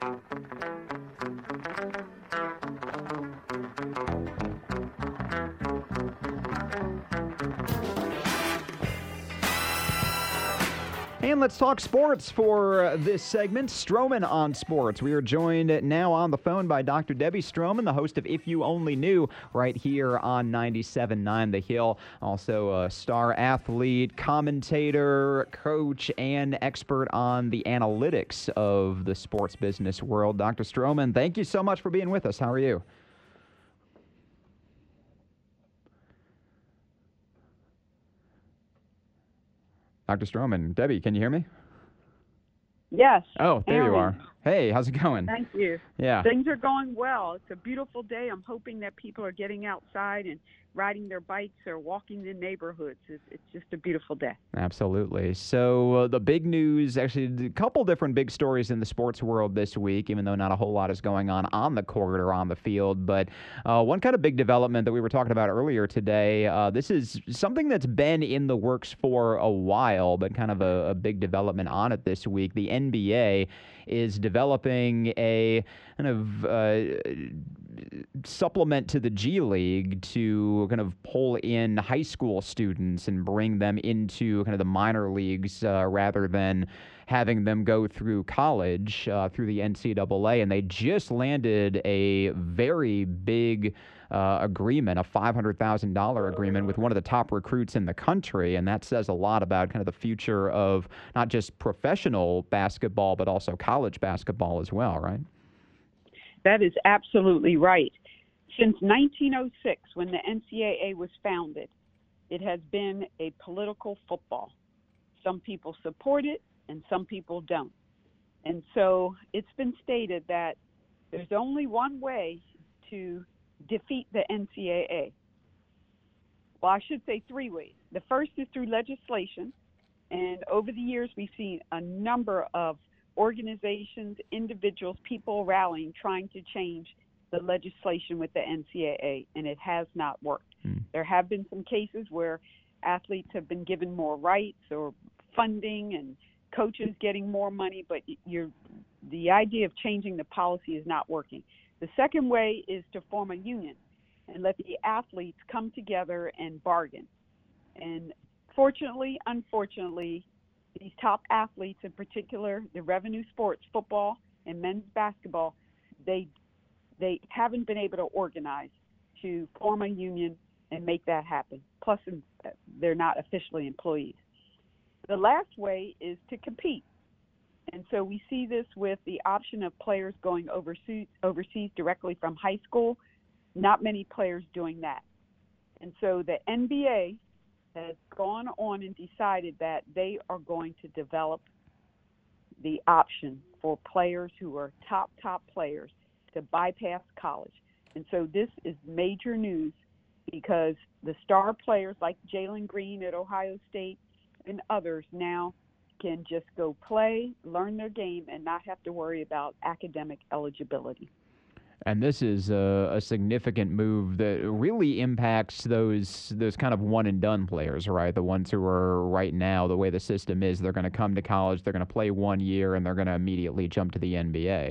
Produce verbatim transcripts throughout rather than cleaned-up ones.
And let's talk sports for this segment. Stroman on Sports. We are joined now on the phone by Doctor Debbie Stroman, the host of If You Only Knew, right here on ninety-seven point nine The Hill. Also a star athlete, commentator, coach, and expert on the analytics of the sports business world. Doctor Stroman, thank you so much for being with us. How are you? Doctor Stroman. Debbie, can you hear me? Yes. Oh, there Aaron. you are. Hey, how's it going? Thank you. Yeah. Things are going well. It's a beautiful day. I'm hoping that people are getting outside and riding their bikes or walking the neighborhoods. It's, it's just a beautiful day. Absolutely. So uh, the big news, actually a couple different big stories in the sports world this week, even though not a whole lot is going on on the court or on the field. But uh, one kind of big development that we were talking about earlier today, uh, this is something that's been in the works for a while, but kind of a, a big development on it this week. The N B A is developing a kind of uh, supplement to the G League to kind of pull in high school students and bring them into kind of the minor leagues uh, rather than having them go through college uh, through the N C double A. And they just landed a very big uh, agreement, a five hundred thousand dollars agreement with one of the top recruits in the country. And that says a lot about kind of the future of not just professional basketball, but also college basketball as well, right? That is absolutely right. Since nineteen oh six, when the N C double A was founded, it has been a political football. Some people support it and some people don't. And so it's been stated that there's only one way to defeat the N C double A. Well, I should say three ways. The first is through legislation. And over the years, we've seen a number of organizations, individuals, people rallying, trying to change the legislation with the N C double A, and it has not worked. Mm. There have been some cases where athletes have been given more rights or funding and coaches getting more money, but you're, the idea of changing the policy is not working. The second way is to form a union and let the athletes come together and bargain. And fortunately, unfortunately, these top athletes, in particular, the revenue sports, football and men's basketball, they they haven't been able to organize to form a union and make that happen. Plus, they're not officially employees. The last way is to compete. And so we see this with the option of players going overseas, overseas directly from high school. Not many players doing that. And so the N B A has gone on and decided that they are going to develop the option for players who are top, top players to bypass college. And so this is major news because the star players like Jalen Green at Ohio State and others now can just go play, learn their game, and not have to worry about academic eligibility. And this is a, a significant move that really impacts those those kind of one-and-done players, right? The ones who are right now, the way the system is, they're going to come to college, they're going to play one year, and they're going to immediately jump to the N B A.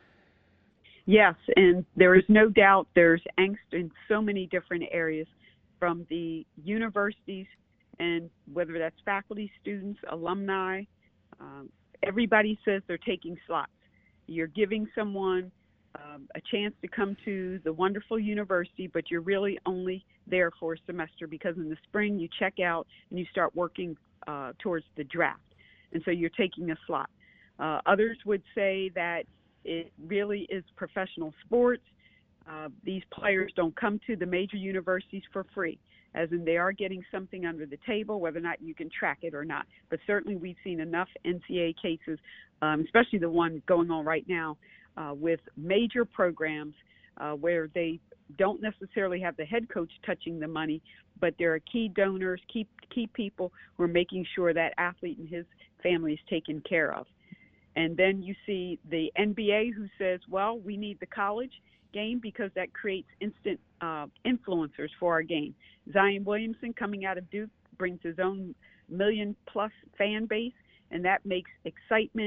Yes, and there is no doubt there's angst in so many different areas from the universities, and whether that's faculty, students, alumni, um, everybody says they're taking slots. You're giving someone um, a chance to come to the wonderful university, but you're really only there for a semester because in the spring you check out and you start working uh, towards the draft. And so you're taking a slot. Uh, others would say that it really is professional sports. Uh, these players don't come to the major universities for free, as in they are getting something under the table, whether or not you can track it or not. But certainly we've seen enough N C double A cases, um, especially the one going on right now uh, with major programs uh, where they don't necessarily have the head coach touching the money, but there are key donors, key, key people who are making sure that athlete and his family is taken care of. And then you see the N B A who says, well, we need the college game because that creates instant uh, influencers for our game. Zion Williamson coming out of Duke brings his own million-plus fan base, and that makes excitement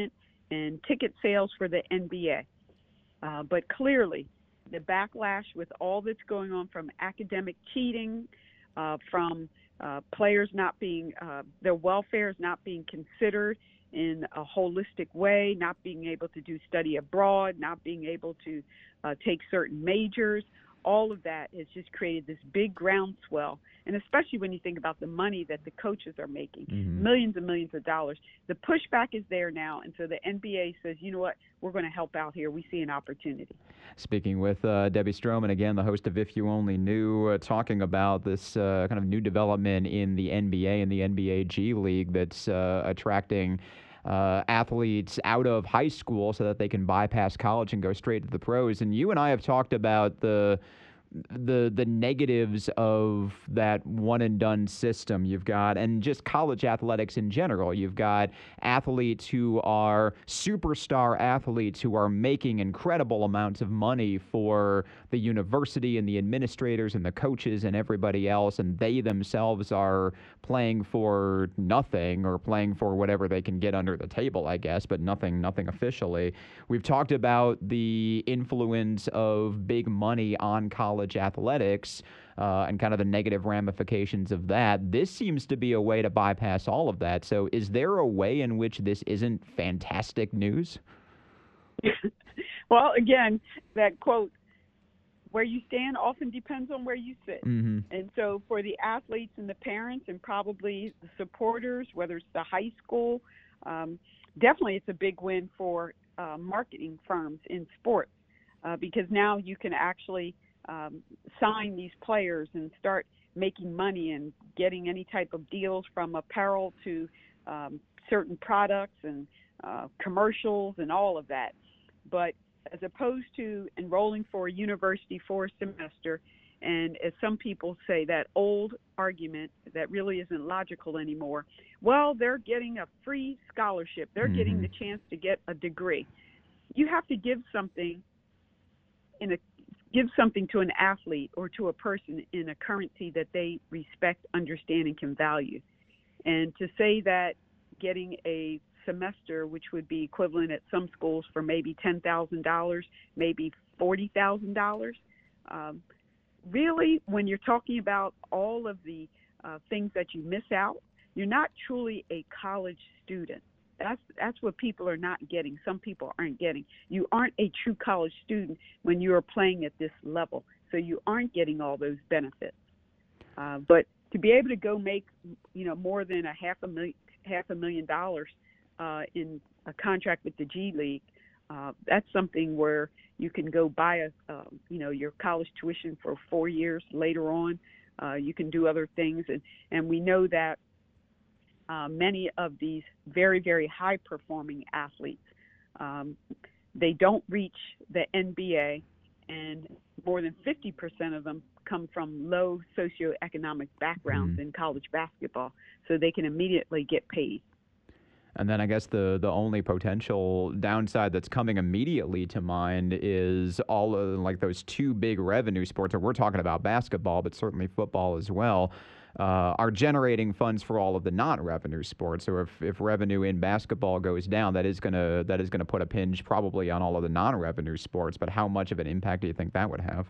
in ticket sales for the N B A. Uh, but clearly, the backlash with all that's going on from academic cheating, uh, from uh, players not being, uh, their welfare is not being considered in a holistic way, not being able to do study abroad, not being able to uh, take certain majors. All of that has just created this big groundswell, and especially when you think about the money that the coaches are making, mm-hmm. millions and millions of dollars. The pushback is there now, and so the N B A says, you know what, we're going to help out here. We see an opportunity. Speaking with uh, Debbie Stroman, again, the host of If You Only Knew, uh, talking about this uh, kind of new development in the N B A and the N B A G League that's uh, attracting Uh, athletes out of high school so that they can bypass college and go straight to the pros. And you and I have talked about the the the negatives of that one and done system. You've got, and just college athletics in general, you've got athletes who are superstar athletes who are making incredible amounts of money for the university and the administrators and the coaches and everybody else, and they themselves are playing for nothing, or playing for whatever they can get under the table, I guess, but nothing nothing officially. We've talked about the influence of big money on college athletics uh, and kind of the negative ramifications of that. This seems to be a way to bypass all of that. So is there a way in which this isn't fantastic news? Well, again, that quote, where you stand often depends on where you sit. Mm-hmm. And so for the athletes and the parents and probably the supporters, whether it's the high school, um, definitely it's a big win for uh, marketing firms in sports uh, because now you can actually um, sign these players and start making money and getting any type of deals from apparel to um, certain products and uh, commercials and all of that. But as opposed to enrolling for a university for a semester, and as some people say, that old argument that really isn't logical anymore, well, they're getting a free scholarship. They're mm-hmm. getting the chance to get a degree. You have to give something in a give something to an athlete or to a person in a currency that they respect, understand, and can value. And to say that getting a semester, which would be equivalent at some schools for maybe ten thousand dollars, maybe forty thousand dollars, um, really, when you're talking about all of the uh, things that you miss out, you're not truly a college student. That's that's what people are not getting. Some people aren't getting. You aren't a true college student when you are playing at this level. So you aren't getting all those benefits. Uh, but to be able to go make, you know, more than a half a million, half a million dollars uh, in a contract with the G League, uh, that's something where you can go buy a, uh, you know, your college tuition for four years later on. Uh, you can do other things, and and we know that. Uh, many of these very, very high-performing athletes, um, they don't reach the N B A, and more than fifty percent of them come from low socioeconomic backgrounds mm. in college basketball, so they can immediately get paid. And then I guess the, the only potential downside that's coming immediately to mind is all of like those two big revenue sports, or we're talking about basketball, but certainly football as well, uh, are generating funds for all of the non-revenue sports. So if, if revenue in basketball goes down, that is gonna that is gonna put a pinch probably on all of the non-revenue sports. But how much of an impact do you think that would have?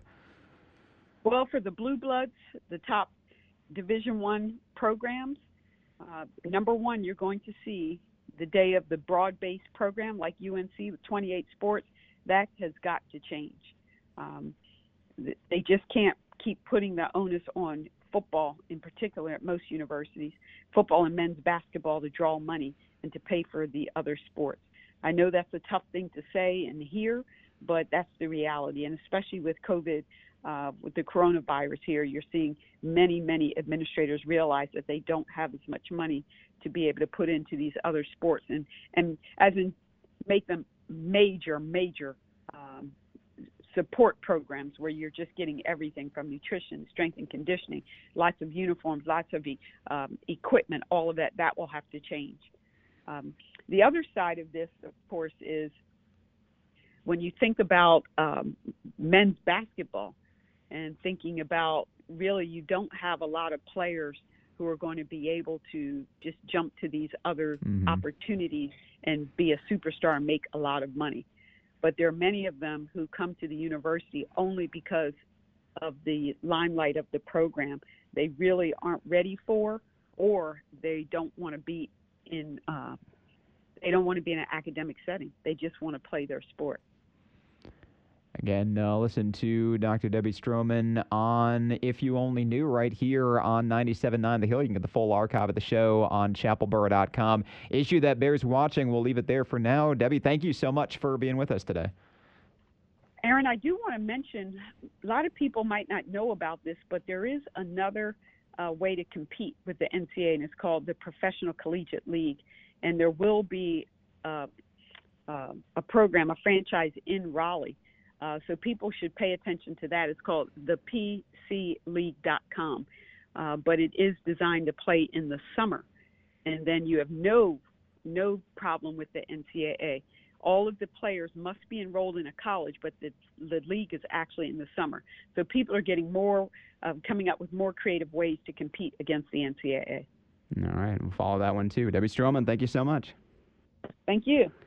Well, for the Blue Bloods, the top Division One programs, uh, number one, you're going to see the day of the broad-based program like U N C with twenty-eight sports. That has got to change. Um, they just can't keep putting the onus on football in particular at most universities, football and men's basketball, to draw money and to pay for the other sports. I know that's a tough thing to say and hear, but that's the reality. And especially with COVID, uh, with the coronavirus here, you're seeing many, many administrators realize that they don't have as much money to be able to put into these other sports and, and as in make them major, major um, support programs where you're just getting everything from nutrition, strength and conditioning, lots of uniforms, lots of um, equipment, all of that. That will have to change. Um, the other side of this, of course, is when you think about um, men's basketball and thinking about really you don't have a lot of players who are going to be able to just jump to these other Mm-hmm. opportunities and be a superstar and make a lot of money. But there are many of them who come to the university only because of the limelight of the program. They really aren't ready for, or they don't want to be in, uh, they don't want to be in an academic setting. They just want to play their sport. Again, uh, listen to Doctor Debbie Stroman on If You Only Knew right here on ninety-seven point nine The Hill. You can get the full archive of the show on chapel borough dot com. Issue that bears watching. We'll leave it there for now. Debbie, thank you so much for being with us today. Aaron, I do want to mention, a lot of people might not know about this, but there is another uh, way to compete with the N C A A, and it's called the Professional Collegiate League. And there will be uh, uh, a program, a franchise in Raleigh. Uh, so people should pay attention to that. It's called the P C league dot com, uh, but it is designed to play in the summer. And then you have no no problem with the N C A A. All of the players must be enrolled in a college, but the, the league is actually in the summer. So people are getting more, uh, coming up with more creative ways to compete against the N C A A. All right, we'll follow that one too. Debbie Stroman, thank you so much. Thank you.